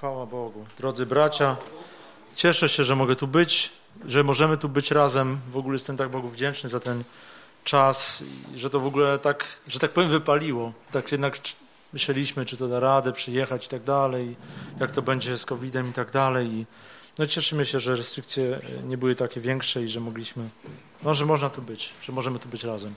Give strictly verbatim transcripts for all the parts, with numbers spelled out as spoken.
Chwała Bogu. Drodzy bracia, cieszę się, że mogę tu być, że możemy tu być razem. W ogóle jestem tak Bogu wdzięczny za ten czas, że to w ogóle tak, że tak powiem, wypaliło. Tak jednak myśleliśmy, czy to da radę przyjechać i tak dalej, jak to będzie z kowidem i tak dalej. I no cieszymy się, że restrykcje nie były takie większe i że mogliśmy, no że można tu być, że możemy tu być razem.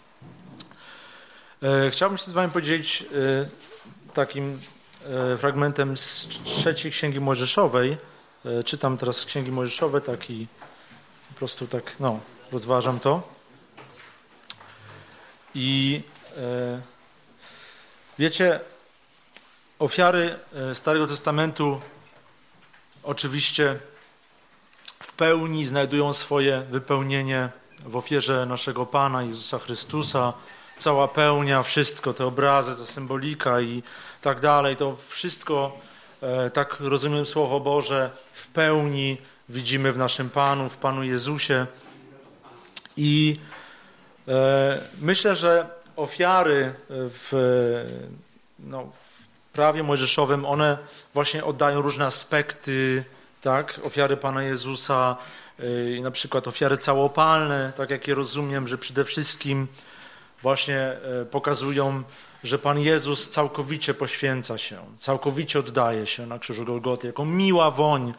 E, chciałbym się z wami podzielić e, takim e, fragmentem z trzeciej Księgi Mojżeszowej. E, czytam teraz z Księgi Mojżeszowej, tak i po prostu tak, no, rozważam to. I e, wiecie, ofiary Starego Testamentu oczywiście w pełni znajdują swoje wypełnienie w ofierze naszego Pana Jezusa Chrystusa. Cała pełnia, wszystko, te obrazy, to symbolika i tak dalej, to wszystko, e, tak rozumiem Słowo Boże, w pełni widzimy w naszym Panu, w Panu Jezusie. I e, myślę, że ofiary w, no, w prawie mojżeszowym, one właśnie oddają różne aspekty, tak, ofiary Pana Jezusa, e, na przykład ofiary całopalne, tak jak je rozumiem, że przede wszystkim właśnie pokazują, że Pan Jezus całkowicie poświęca się, całkowicie oddaje się na krzyżu Golgoty, jako miła woń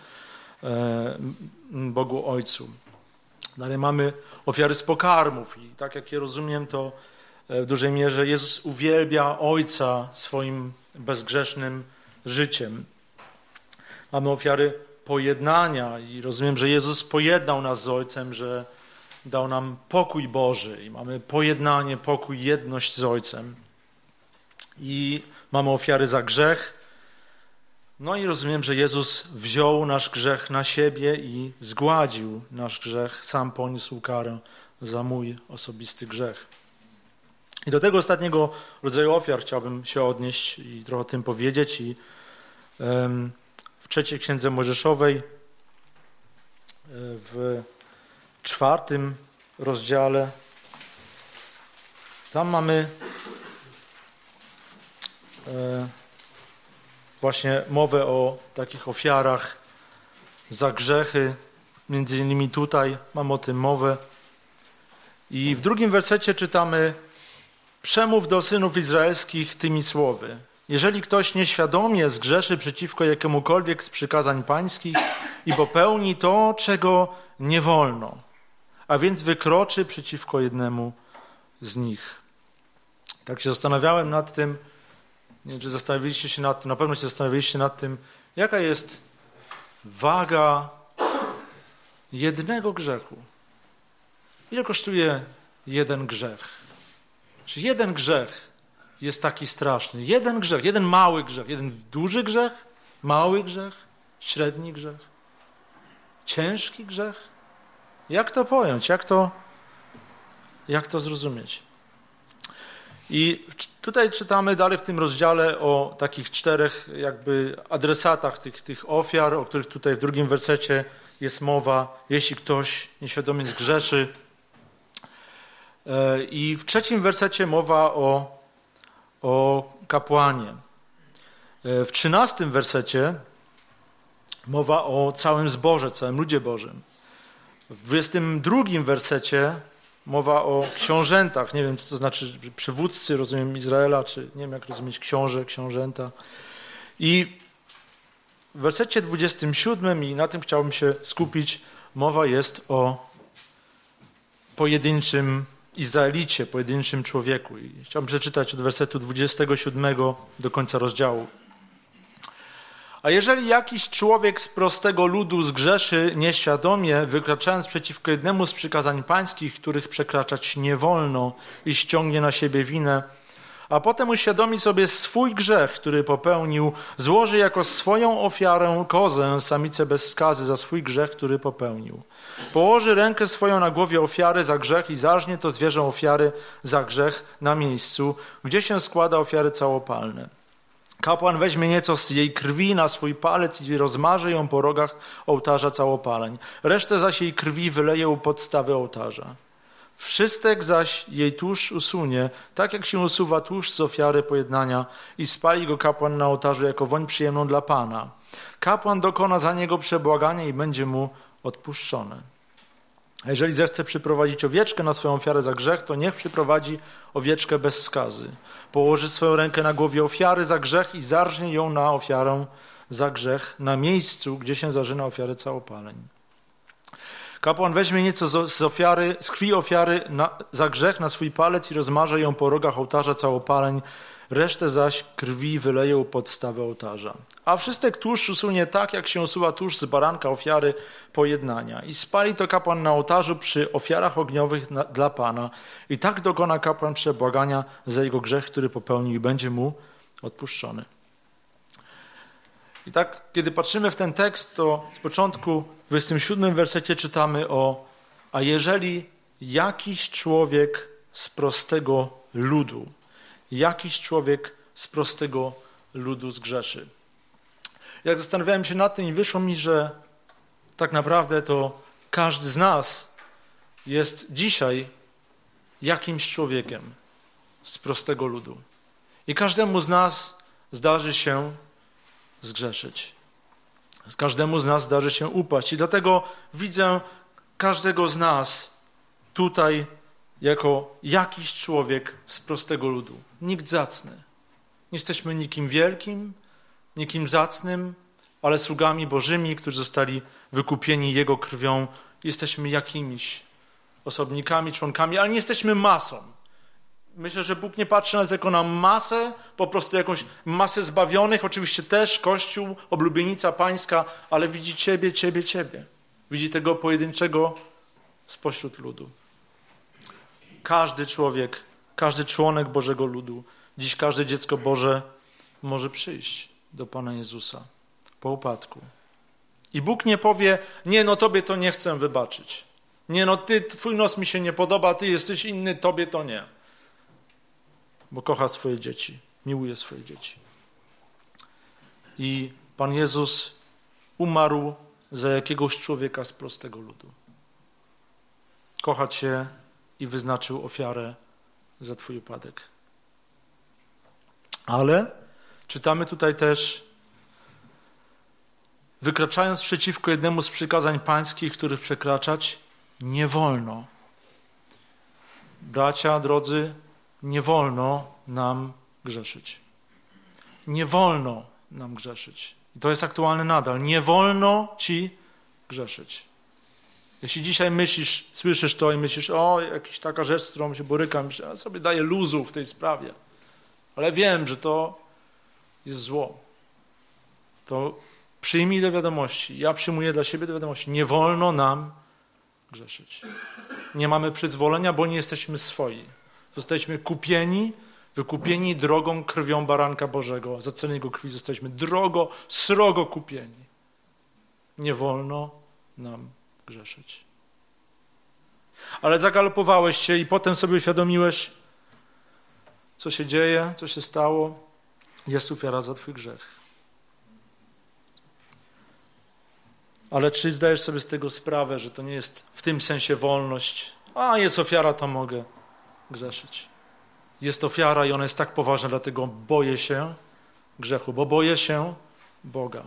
Bogu Ojcu. Dalej mamy ofiary z pokarmów i tak jak je rozumiem, to w dużej mierze Jezus uwielbia Ojca swoim bezgrzesznym życiem. Mamy ofiary pojednania i rozumiem, że Jezus pojednał nas z Ojcem, że dał nam pokój Boży i mamy pojednanie, pokój, jedność z Ojcem. I mamy ofiary za grzech. No i rozumiem, że Jezus wziął nasz grzech na siebie i zgładził nasz grzech, sam poniósł karę za mój osobisty grzech. I do tego ostatniego rodzaju ofiar chciałbym się odnieść i trochę o tym powiedzieć. I um, w trzeciej Księdze Mojżeszowej w czwartym rozdziale, tam mamy e, właśnie mowę o takich ofiarach za grzechy, między innymi tutaj mamy o tym mowę. I w drugim wersecie czytamy: przemów do synów izraelskich tymi słowy. Jeżeli ktoś nieświadomie zgrzeszy przeciwko jakiemukolwiek z przykazań pańskich i popełni to, czego nie wolno, a więc wykroczy przeciwko jednemu z nich. Tak się zastanawiałem nad tym, nie wiem, czy zastanowiliście się nad tym, na pewno się zastanowiliście nad tym, jaka jest waga jednego grzechu. Ile kosztuje jeden grzech? Czy jeden grzech jest taki straszny? Jeden grzech, jeden mały grzech, jeden duży grzech, mały grzech, średni grzech, ciężki grzech? Jak to pojąć? Jak to, jak to zrozumieć? I tutaj czytamy dalej w tym rozdziale o takich czterech jakby adresatach tych, tych ofiar, o których tutaj w drugim wersecie jest mowa, jeśli ktoś nieświadomie zgrzeszy. I w trzecim wersecie mowa o, o kapłanie. W trzynastym wersecie mowa o całym zborze, całym ludzie Bożym. W dwudziestym drugim wersecie mowa o książętach. Nie wiem, co to znaczy przywódcy, rozumiem, Izraela, czy nie wiem, jak rozumieć książę, książęta. I w wersecie dwudziestym siódmym, i na tym chciałbym się skupić, mowa jest o pojedynczym Izraelicie, pojedynczym człowieku. I chciałbym przeczytać od wersetu dwudziestego siódmego do końca rozdziału. A jeżeli jakiś człowiek z prostego ludu zgrzeszy nieświadomie, wykraczając przeciwko jednemu z przykazań pańskich, których przekraczać nie wolno, i ściągnie na siebie winę, a potem uświadomi sobie swój grzech, który popełnił, złoży jako swoją ofiarę kozę, samicę bez skazy za swój grzech, który popełnił. Położy rękę swoją na głowie ofiary za grzech i zażnie to zwierzę ofiary za grzech na miejscu, gdzie się składa ofiary całopalne. Kapłan weźmie nieco z jej krwi na swój palec i rozmaże ją po rogach ołtarza całopaleń. Resztę zaś jej krwi wyleje u podstawy ołtarza. Wszystek zaś jej tłuszcz usunie, tak jak się usuwa tłuszcz z ofiary pojednania, i spali go kapłan na ołtarzu jako woń przyjemną dla Pana. kapłan dokona za niego przebłagania i będzie mu odpuszczone. A jeżeli zechce przyprowadzić owieczkę na swoją ofiarę za grzech, to niech przyprowadzi owieczkę bez skazy. Położy swoją rękę na głowie ofiary za grzech i zarżnie ją na ofiarę za grzech na miejscu, gdzie się zarzyna ofiarę całopaleń. Kapłan weźmie nieco z ofiary, z krwi ofiary na, za grzech na swój palec i rozmarze ją po rogach ołtarza całopaleń, resztę zaś krwi wyleje u podstawy ołtarza. A wszystek tłuszcz usunie tak, jak się usuwa tłuszcz z baranka ofiary pojednania. I spali to kapłan na ołtarzu przy ofiarach ogniowych na, dla Pana. I tak dokona kapłan przebłagania za jego grzech, który popełnił i będzie mu odpuszczony. I tak, kiedy patrzymy w ten tekst, to z początku w dwudziestym siódmym wersecie czytamy o a jeżeli jakiś człowiek z prostego ludu, jakiś człowiek z prostego ludu zgrzeszy. Jak zastanawiałem się nad tym i wyszło mi, że tak naprawdę to każdy z nas jest dzisiaj jakimś człowiekiem z prostego ludu. I każdemu z nas zdarzy się zgrzeszyć. Z każdemu z nas zdarzy się upaść. I dlatego widzę każdego z nas tutaj jako jakiś człowiek z prostego ludu. Nikt zacny. Nie jesteśmy nikim wielkim, nikim zacnym, ale sługami Bożymi, którzy zostali wykupieni Jego krwią. Jesteśmy jakimiś osobnikami, członkami, ale nie jesteśmy masą. Myślę, że Bóg nie patrzy na nas jako na masę, po prostu jakąś masę zbawionych. Oczywiście też Kościół, oblubienica pańska, ale widzi Ciebie, Ciebie, Ciebie. Widzi tego pojedynczego spośród ludu. Każdy człowiek, każdy członek Bożego ludu, dziś każde dziecko Boże może przyjść do Pana Jezusa po upadku. I Bóg nie powie, nie no Tobie to nie chcę wybaczyć. Nie no Ty, Twój nos mi się nie podoba, Ty jesteś inny, Tobie to nie. Bo kocha swoje dzieci, miłuje swoje dzieci. I Pan Jezus umarł za jakiegoś człowieka z prostego ludu. Kocha Cię i wyznaczył ofiarę za Twój upadek. Ale czytamy tutaj też, wykraczając przeciwko jednemu z przykazań pańskich, których przekraczać nie wolno. Bracia, drodzy, nie wolno nam grzeszyć. Nie wolno nam grzeszyć. I to jest aktualne nadal. Nie wolno ci grzeszyć. Jeśli dzisiaj myślisz, słyszysz to i myślisz, o, jakaś taka rzecz, z którą się borykam, ja sobie daję luzu w tej sprawie. Ale wiem, że to jest zło. To przyjmij do wiadomości. Ja przyjmuję dla siebie do wiadomości. Nie wolno nam grzeszyć. Nie mamy przyzwolenia, bo nie jesteśmy swoi. Zostaliśmy kupieni, wykupieni drogą krwią baranka Bożego. Za cenę Jego krwi zostaliśmy drogo, srogo kupieni. Nie wolno nam grzeszyć. Ale zagalopowałeś się i potem sobie uświadomiłeś, co się dzieje, co się stało. Jest ofiara za Twój grzech. Ale czy zdajesz sobie z tego sprawę, że to nie jest w tym sensie wolność? A, jest ofiara, to mogę grzeszyć. Jest ofiara i ona jest tak poważna, dlatego boję się grzechu, bo boję się Boga.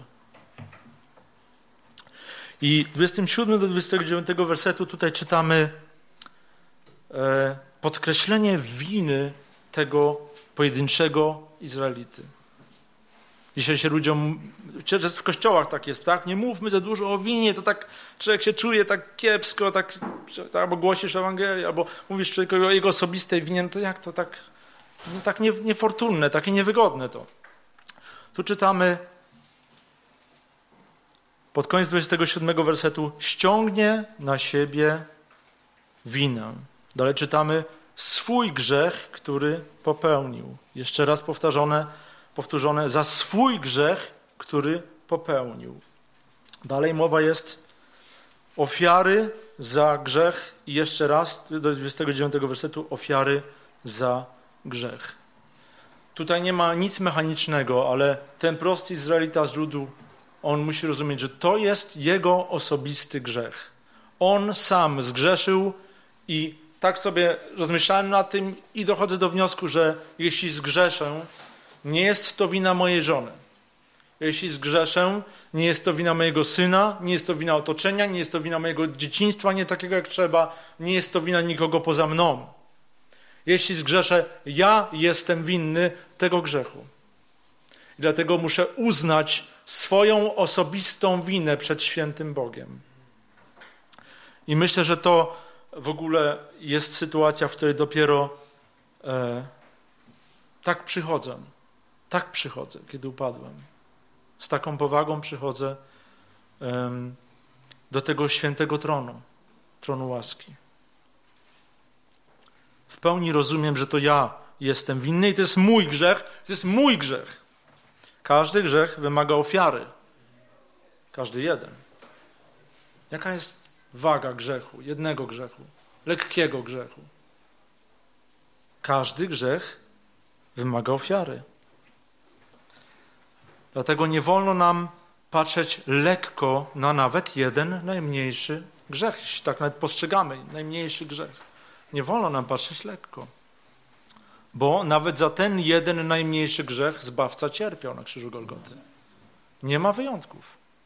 I dwudziestym siódmym do dwudziestego dziewiątego wersetu tutaj czytamy e, podkreślenie winy tego pojedynczego Izraelity. Dzisiaj się ludziom, w kościołach tak jest, tak? Nie mówmy za dużo o winie, to tak człowiek się czuje tak kiepsko, tak, tak albo głosisz Ewangelię, albo mówisz człowiekowi o jego osobistej winie, no to jak to tak, no tak nie, niefortunne, takie niewygodne to. Tu czytamy pod koniec dwudziestego siódmego wersetu, ściągnie na siebie winę. Dalej czytamy, swój grzech, który popełnił. Jeszcze raz powtarzane, powtórzone, za swój grzech, który popełnił. Dalej mowa jest ofiary za grzech i jeszcze raz do dwudziestego dziewiątego wersetu ofiary za grzech. Tutaj nie ma nic mechanicznego, ale ten prosty Izraelita z ludu, on musi rozumieć, że to jest jego osobisty grzech. On sam zgrzeszył i tak sobie rozmyślałem nad tym i dochodzę do wniosku, że jeśli zgrzeszę, nie jest to wina mojej żony. Jeśli zgrzeszę, nie jest to wina mojego syna, nie jest to wina otoczenia, nie jest to wina mojego dzieciństwa, nie takiego jak trzeba, nie jest to wina nikogo poza mną. Jeśli zgrzeszę, ja jestem winny tego grzechu. I dlatego muszę uznać swoją osobistą winę przed świętym Bogiem. I myślę, że to w ogóle jest sytuacja, w której dopiero e, tak przychodzę. Tak przychodzę, kiedy upadłem. Z taką powagą przychodzę e, do tego świętego tronu, tronu łaski. W pełni rozumiem, że to ja jestem winny i to jest mój grzech, to jest mój grzech. Każdy grzech wymaga ofiary. Każdy jeden. Jaka jest waga grzechu, jednego grzechu, lekkiego grzechu? Każdy grzech wymaga ofiary. Dlatego nie wolno nam patrzeć lekko na nawet jeden najmniejszy grzech, jeśli tak nawet postrzegamy, najmniejszy grzech. Nie wolno nam patrzeć lekko, bo nawet za ten jeden najmniejszy grzech Zbawca cierpiał na krzyżu Golgoty. Nie ma wyjątków.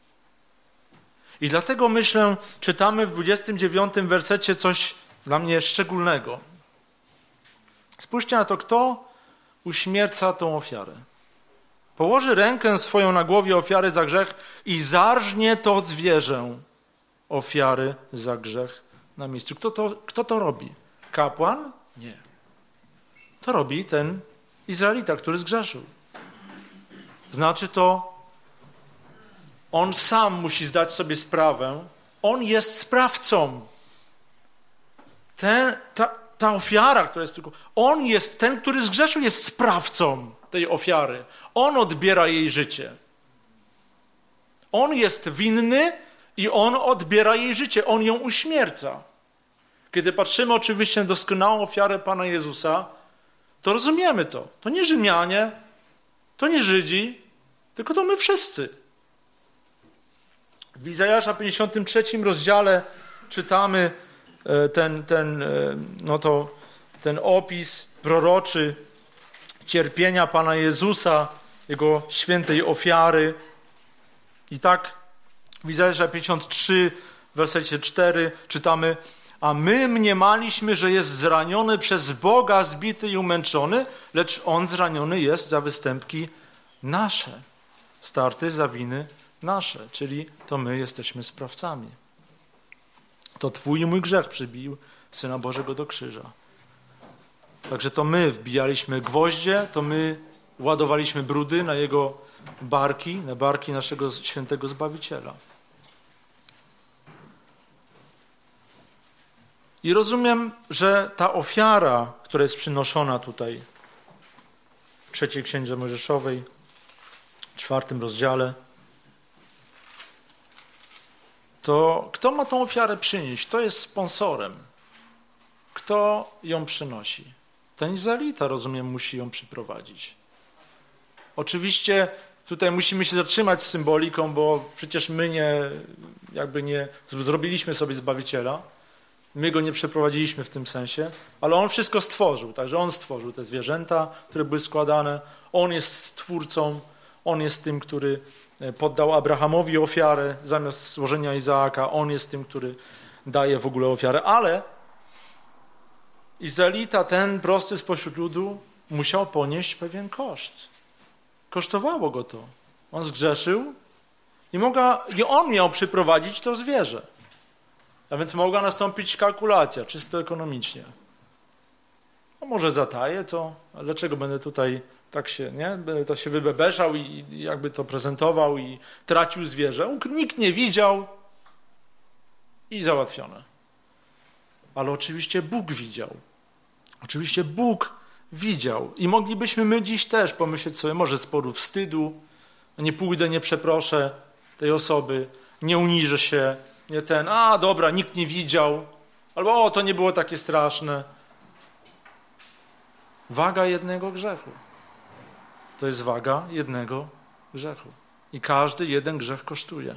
I dlatego myślę, czytamy w dwudziestym dziewiątym wersecie coś dla mnie szczególnego. Spójrzcie na to, kto uśmierca tą ofiarę. Położy rękę swoją na głowie ofiary za grzech i zarżnie to zwierzę ofiary za grzech na miejscu. Kto to, kto to robi? Kapłan? Nie. To robi ten Izraelita, który zgrzeszył. Znaczy to, on sam musi zdać sobie sprawę, on jest sprawcą. Ten, ta, ta ofiara, która jest tylko... On jest, ten, który zgrzeszył, jest sprawcą tej ofiary. On odbiera jej życie. On jest winny i on odbiera jej życie. On ją uśmierca. Kiedy patrzymy oczywiście na doskonałą ofiarę Pana Jezusa, to rozumiemy to. To nie Rzymianie, to nie Żydzi, tylko to my wszyscy. W Izajasza pięćdziesiątym trzecim rozdziale czytamy ten, ten, no to, ten opis proroczy cierpienia Pana Jezusa, Jego świętej ofiary. I tak w Izajasza pięćdziesiątym trzecim, w wersecie czwartym czytamy: a my mniemaliśmy, że jest zraniony przez Boga, zbity i umęczony, lecz On zraniony jest za występki nasze, starty za winy nasze, czyli to my jesteśmy sprawcami. To Twój i mój grzech przybił Syna Bożego do krzyża. Także to my wbijaliśmy gwoździe, to my ładowaliśmy brudy na Jego barki, na barki naszego świętego Zbawiciela. I rozumiem, że ta ofiara, która jest przynoszona tutaj w trzeciej Księdze Mojżeszowej, w czwartym rozdziale, to kto ma tą ofiarę przynieść? Kto jest sponsorem? Kto ją przynosi? Ten Izraelita, rozumiem, musi ją przyprowadzić. Oczywiście tutaj musimy się zatrzymać z symboliką, bo przecież my nie, jakby nie zrobiliśmy sobie Zbawiciela. My go nie przeprowadziliśmy w tym sensie, ale on wszystko stworzył. Także on stworzył te zwierzęta, które były składane. On jest stwórcą, on jest tym, który poddał Abrahamowi ofiarę zamiast złożenia Izaaka. On jest tym, który daje w ogóle ofiarę. Ale Izraelita, ten prosty spośród ludu, musiał ponieść pewien koszt. Kosztowało go to. On zgrzeszył i, mogła, i on miał przyprowadzić to zwierzę. A więc mogła nastąpić kalkulacja, czysto ekonomicznie. No może zataję to, a dlaczego będę tutaj tak się, nie? Będę to się wybebeszał i, i jakby to prezentował i tracił zwierzę. Nikt nie widział i załatwione. Ale oczywiście Bóg widział. Oczywiście Bóg widział. I moglibyśmy my dziś też pomyśleć sobie, może z powodu wstydu, nie pójdę, nie przeproszę tej osoby, nie uniżę się, nie ten, a dobra, nikt nie widział, albo o, to nie było takie straszne. Waga jednego grzechu. To jest waga jednego grzechu. I każdy jeden grzech kosztuje.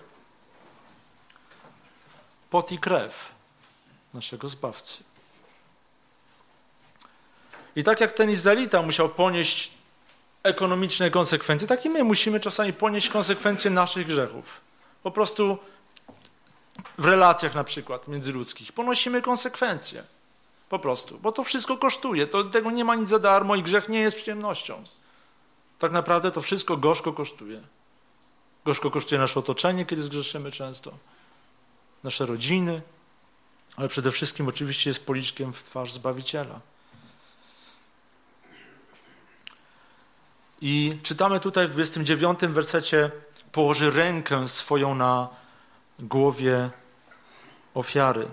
Pot i krew naszego Zbawcy. I tak jak ten Izraelita musiał ponieść ekonomiczne konsekwencje, tak i my musimy czasami ponieść konsekwencje naszych grzechów. Po prostu w relacjach na przykład międzyludzkich ponosimy konsekwencje. Po prostu, bo to wszystko kosztuje. To, tego nie ma nic za darmo i grzech nie jest przyjemnością. Tak naprawdę to wszystko gorzko kosztuje. Gorzko kosztuje nasze otoczenie, kiedy zgrzeszymy często. Nasze rodziny, ale przede wszystkim oczywiście jest policzkiem w twarz Zbawiciela. I czytamy tutaj w dwudziestym dziewiątym wersecie: położy rękę swoją na głowie ofiary.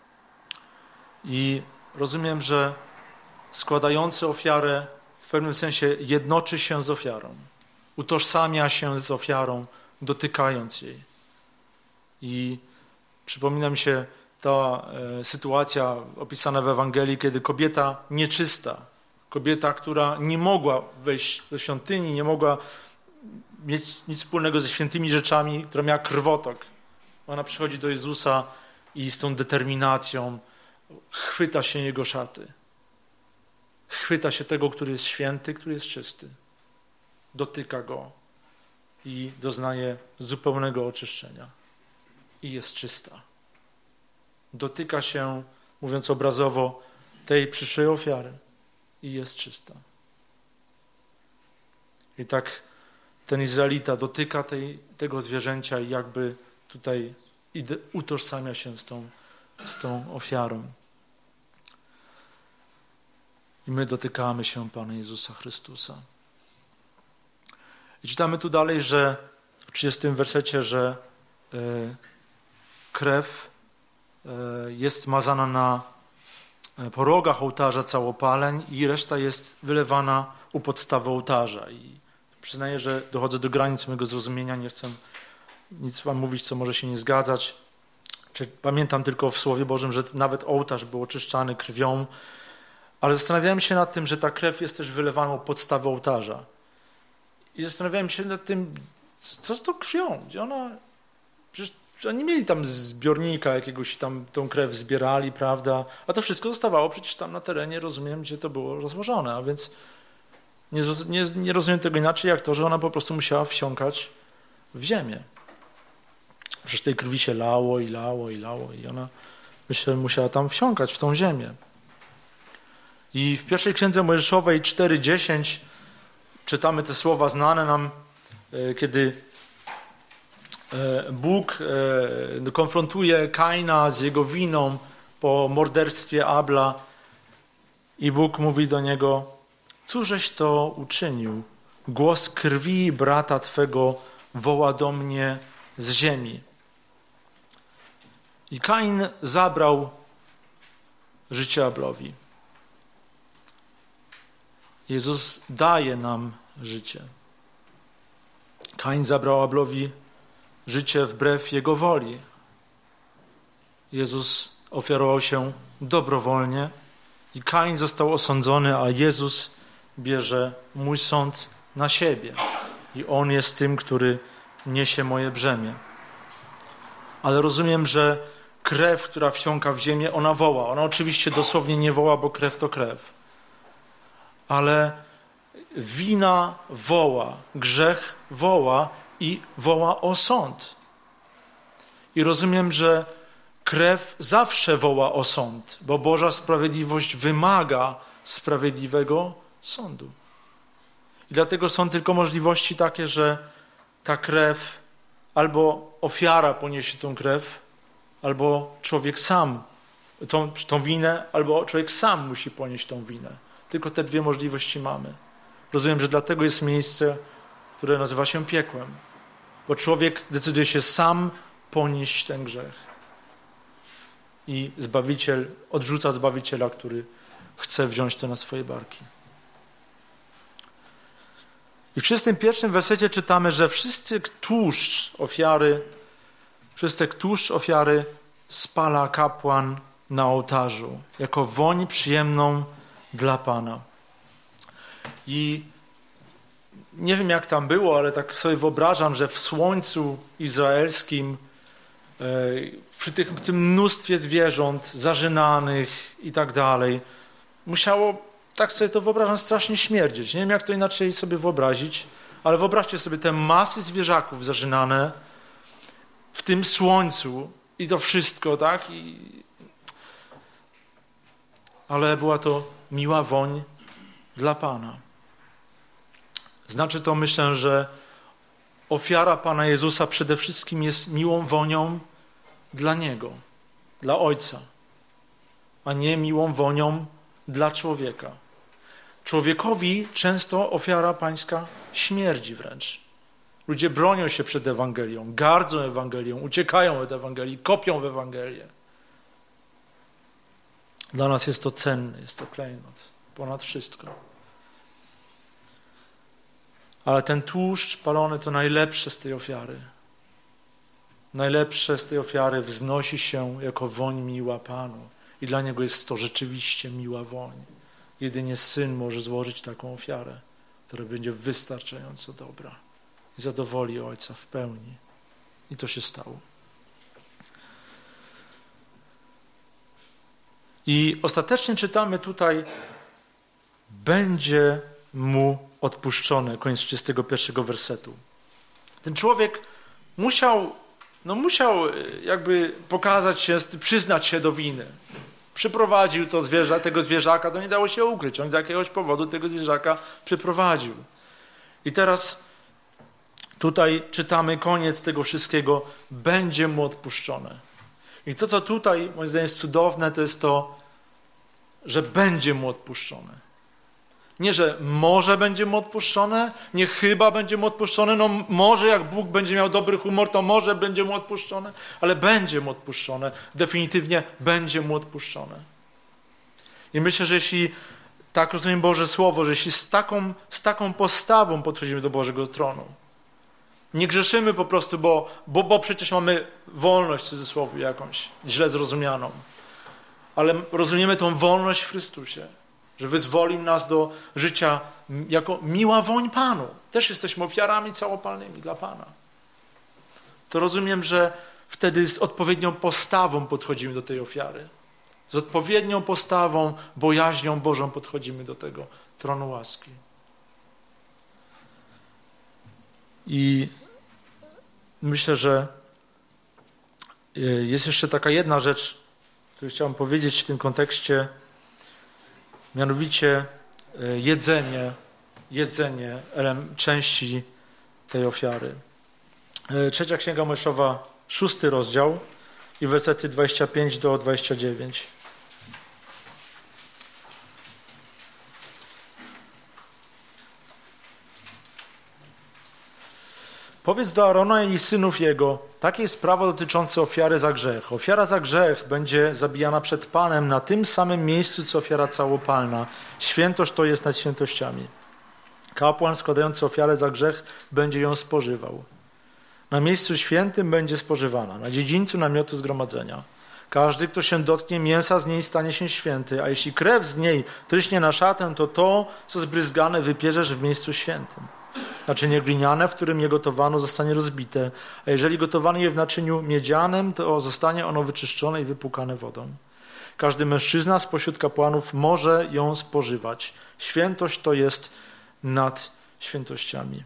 I rozumiem, że składający ofiarę w pewnym sensie jednoczy się z ofiarą. Utożsamia się z ofiarą, dotykając jej. I przypomina mi się ta e, sytuacja opisana w Ewangelii, kiedy kobieta nieczysta, kobieta, która nie mogła wejść do świątyni, nie mogła mieć nic wspólnego ze świętymi rzeczami, która miała krwotok. Ona przychodzi do Jezusa i z tą determinacją chwyta się Jego szaty. Chwyta się tego, który jest święty, który jest czysty. Dotyka Go i doznaje zupełnego oczyszczenia. I jest czysta. Dotyka się, mówiąc obrazowo, tej przyszłej ofiary i jest czysta. I tak ten Izraelita dotyka tej, tego zwierzęcia i jakby tutaj utożsamia się z tą, z tą ofiarą. I my dotykamy się Pana Jezusa Chrystusa. I czytamy tu dalej, że w trzydziestym wersecie, że y, krew y, jest mazana na porogach ołtarza całopaleń i reszta jest wylewana u podstawy ołtarza. I przyznaję, że dochodzę do granic mojego zrozumienia, nie chcę nic wam mówić, co może się nie zgadzać. Pamiętam tylko w Słowie Bożym, że nawet ołtarz był oczyszczany krwią, ale zastanawiałem się nad tym, że ta krew jest też wylewana u podstawy ołtarza. I zastanawiałem się nad tym, co z tą krwią, gdzie ona... Przecież oni mieli tam zbiornika jakiegoś, tam tą krew zbierali, prawda? A to wszystko zostawało przecież tam na terenie, rozumiem, gdzie to było rozłożone, a więc nie, nie, nie rozumiem tego inaczej, jak to, że ona po prostu musiała wsiąkać w ziemię. Przecież tej krwi się lało i lało i lało i ona, myślę, musiała tam wsiąkać w tą ziemię. I w pierwszej księdze Mojżeszowej cztery dziesięć czytamy te słowa znane nam, kiedy Bóg konfrontuje Kaina z jego winą po morderstwie Abla i Bóg mówi do niego: cóżeś to uczynił? Głos krwi brata twego woła do mnie z ziemi. I Kain zabrał życie Ablowi. Jezus daje nam życie. Kain zabrał Ablowi życie wbrew jego woli. Jezus ofiarował się dobrowolnie i Kain został osądzony, a Jezus bierze mój sąd na siebie. I On jest tym, który niesie moje brzemię. Ale rozumiem, że krew, która wsiąka w ziemię, ona woła. Ona oczywiście dosłownie nie woła, bo krew to krew. Ale wina woła, grzech woła i woła o sąd. I rozumiem, że krew zawsze woła o sąd, bo Boża sprawiedliwość wymaga sprawiedliwego sądu. I dlatego są tylko możliwości takie, że ta krew, albo ofiara poniesie tą krew, albo człowiek sam tą, tą winę, albo człowiek sam musi ponieść tą winę. Tylko te dwie możliwości mamy. Rozumiem, że dlatego jest miejsce, które nazywa się piekłem. Bo człowiek decyduje się sam ponieść ten grzech. I Zbawiciel odrzuca Zbawiciela, który chce wziąć to na swoje barki. I w trzydziestym pierwszym wersecie czytamy, że wszyscy tłuszcz ofiary, wszyscy tłuszcz ofiary spala kapłan na ołtarzu, jako woń przyjemną dla Pana. I nie wiem, jak tam było, ale tak sobie wyobrażam, że w słońcu izraelskim, przy tych, tym mnóstwie zwierząt zarzynanych i tak dalej, musiało tak sobie to wyobrażam, strasznie śmierdzieć. Nie wiem, jak to inaczej sobie wyobrazić, ale wyobraźcie sobie te masy zwierzaków zarzynane w tym słońcu i to wszystko, tak? I... Ale była to miła woń dla Pana. Znaczy to, myślę, że ofiara Pana Jezusa przede wszystkim jest miłą wonią dla Niego, dla Ojca, a nie miłą wonią dla człowieka. Człowiekowi często ofiara Pańska śmierdzi wręcz. Ludzie bronią się przed Ewangelią, gardzą Ewangelią, uciekają od Ewangelii, kopią w Ewangelię. Dla nas jest to cenne, jest to klejnot, ponad wszystko. Ale ten tłuszcz palony to najlepsze z tej ofiary. Najlepsze z tej ofiary wznosi się jako woń miła Panu. I dla Niego jest to rzeczywiście miła woń. Jedynie Syn może złożyć taką ofiarę, która będzie wystarczająco dobra i zadowoli Ojca w pełni. I to się stało. I ostatecznie czytamy tutaj, będzie mu odpuszczone, koniec trzydziestego pierwszego wersetu. Ten człowiek musiał, no musiał jakby pokazać się, przyznać się do winy. Przyprowadził to zwierza, tego zwierzaka, to nie dało się ukryć. On z jakiegoś powodu tego zwierzaka przyprowadził. I teraz tutaj czytamy koniec tego wszystkiego, będzie mu odpuszczone. I to, co tutaj moim zdaniem jest cudowne, to jest to, że będzie mu odpuszczone. Nie, że może będzie mu odpuszczone, nie chyba będzie mu odpuszczone, no może jak Bóg będzie miał dobry humor, to może będzie mu odpuszczone, ale będzie mu odpuszczone. Definitywnie będzie mu odpuszczone. I myślę, że jeśli tak rozumiem Boże Słowo, że jeśli z taką, z taką postawą podchodzimy do Bożego tronu, nie grzeszymy po prostu, bo, bo, bo przecież mamy wolność w cudzysłowie jakąś, źle zrozumianą, ale rozumiemy tą wolność w Chrystusie, że wyzwolił nas do życia jako miła woń Panu. Też jesteśmy ofiarami całopalnymi dla Pana. To rozumiem, że wtedy z odpowiednią postawą podchodzimy do tej ofiary. Z odpowiednią postawą, bojaźnią Bożą podchodzimy do tego tronu łaski. I myślę, że jest jeszcze taka jedna rzecz, którą chciałem powiedzieć w tym kontekście, mianowicie jedzenie, jedzenie części tej ofiary. Trzecia Księga Mojżeszowa, szósty rozdział i wersety dwadzieścia pięć do dwudziestego dziewiątego. Powiedz do Arona i synów jego, takie jest prawo dotyczące ofiary za grzech. Ofiara za grzech będzie zabijana przed Panem na tym samym miejscu, co ofiara całopalna. Świętość to jest nad świętościami. Kapłan składający ofiarę za grzech będzie ją spożywał. Na miejscu świętym będzie spożywana, na dziedzińcu namiotu zgromadzenia. Każdy, kto się dotknie mięsa z niej, stanie się święty, a jeśli krew z niej tryśnie na szatę, to to, co zbryzgane, wypierzesz w miejscu świętym. Naczynie gliniane, w którym je gotowano, zostanie rozbite, a jeżeli gotowano je w naczyniu miedzianym, to zostanie ono wyczyszczone i wypłukane wodą. Każdy mężczyzna spośród kapłanów może ją spożywać. Świętość to jest nad świętościami.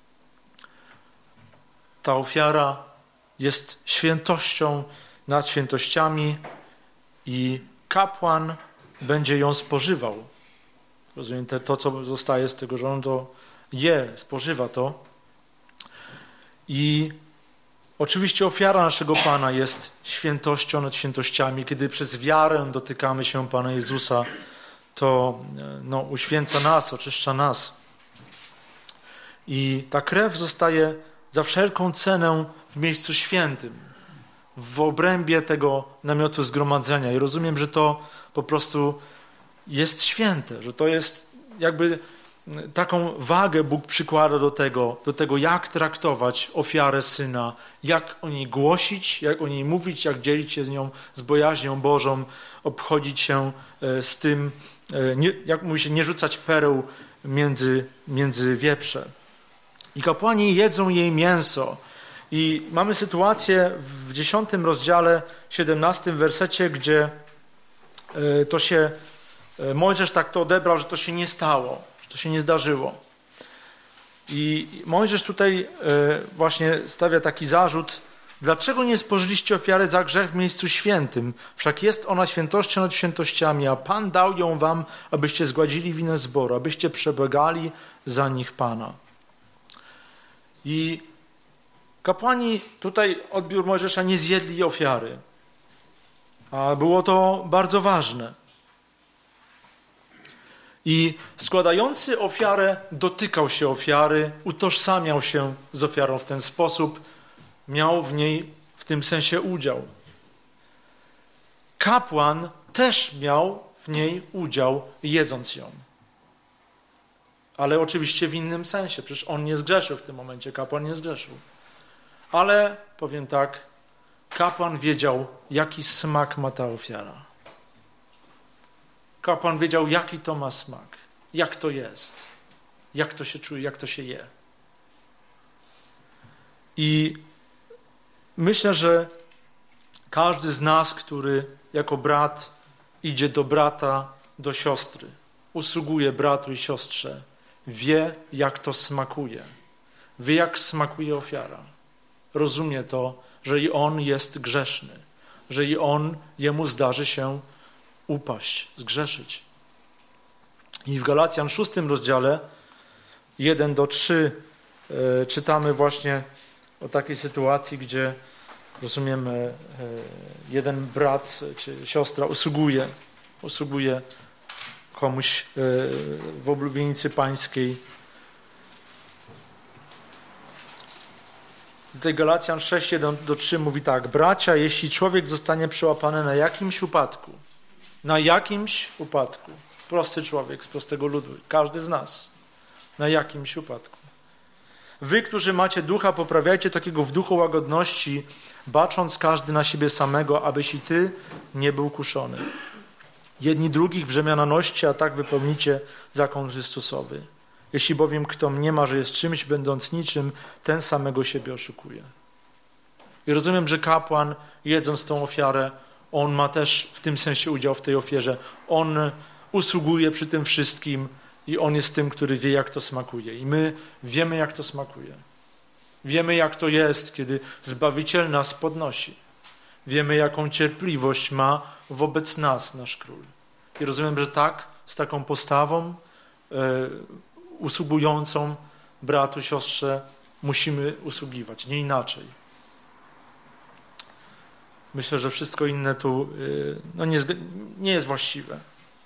Ta ofiara jest świętością nad świętościami i kapłan będzie ją spożywał. Rozumiem, to, co zostaje z tego, że on to je, spożywa to. I oczywiście ofiara naszego Pana jest świętością nad świętościami. Kiedy przez wiarę dotykamy się Pana Jezusa, to no, uświęca nas, oczyszcza nas. I ta krew zostaje za wszelką cenę w miejscu świętym, w obrębie tego namiotu zgromadzenia. I rozumiem, że to po prostu jest święte, że to jest jakby taką wagę Bóg przykłada do tego, do tego, jak traktować ofiarę Syna, jak o niej głosić, jak o niej mówić, jak dzielić się z nią, z bojaźnią Bożą, obchodzić się z tym, nie, jak mówi się, nie rzucać pereł między, między wieprze. I kapłani jedzą jej mięso. I mamy sytuację w dziesiątym rozdziale, siedemnastym wersecie, gdzie to się Mojżesz tak to odebrał, że to się nie stało, że to się nie zdarzyło. I Mojżesz tutaj właśnie stawia taki zarzut: dlaczego nie spożyliście ofiary za grzech w miejscu świętym? Wszak jest ona świętością nad świętościami, a Pan dał ją wam, abyście zgładzili winę zboru, abyście przebiegali za nich Pana. I kapłani tutaj, odbiór Mojżesza, nie zjedli ofiary. A było to bardzo ważne. I składający ofiarę dotykał się ofiary, utożsamiał się z ofiarą w ten sposób, miał w niej w tym sensie udział. Kapłan też miał w niej udział, jedząc ją. Ale oczywiście w innym sensie, przecież on nie zgrzeszył w tym momencie, kapłan nie zgrzeszył. Ale, powiem tak, kapłan wiedział, jaki smak ma ta ofiara. Kapłan wiedział, jaki to ma smak, jak to jest, jak to się czuje, jak to się je. I myślę, że każdy z nas, który jako brat idzie do brata, do siostry, usługuje bratu i siostrze, wie, jak to smakuje. Wie, jak smakuje ofiara. Rozumie to, że i on jest grzeszny, że i on, jemu zdarzy się upaść, zgrzeszyć. I w Galacjan szóstym rozdziale, jeden do trzech, e, czytamy właśnie o takiej sytuacji, gdzie, rozumiem, e, jeden brat czy siostra usługuje, usługuje komuś e, w oblubienicy pańskiej. Tutaj Galacjan sześć, jeden do trzech mówi tak: bracia, jeśli człowiek zostanie przełapany na jakimś upadku, na jakimś upadku, prosty człowiek z prostego ludu, każdy z nas, na jakimś upadku. Wy, którzy macie ducha, poprawiajcie takiego w duchu łagodności, bacząc każdy na siebie samego, abyś i ty nie był kuszony. Jedni drugich brzemiona noście, a tak wypełnicie zakon Chrystusowy. Jeśli bowiem kto mniema, że jest czymś, będąc niczym, ten samego siebie oszukuje. I rozumiem, że kapłan, jedząc tą ofiarę, on ma też w tym sensie udział w tej ofierze. On usługuje przy tym wszystkim i on jest tym, który wie, jak to smakuje. I my wiemy, jak to smakuje. Wiemy, jak to jest, kiedy Zbawiciel nas podnosi. Wiemy, jaką cierpliwość ma wobec nas nasz Król. I rozumiem, że tak, z taką postawą e, usługującą bratu, siostrze musimy usługiwać, nie inaczej. Myślę, że wszystko inne tu no nie, nie jest właściwe.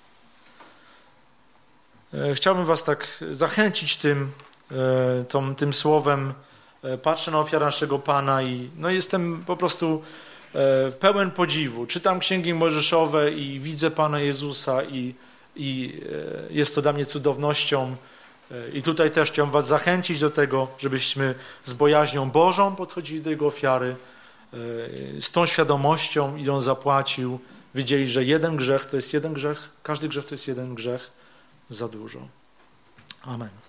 Chciałbym was tak zachęcić tym, tą, tym słowem. Patrzę na ofiarę naszego Pana i no jestem po prostu pełen podziwu. Czytam księgi mojżeszowe i widzę Pana Jezusa i, i jest to dla mnie cudownością. I tutaj też chciałem was zachęcić do tego, żebyśmy z bojaźnią Bożą podchodzili do Jego ofiary, z tą świadomością, ile On zapłacił, wiedzieli, że jeden grzech to jest jeden grzech, każdy grzech to jest jeden grzech za dużo. Amen.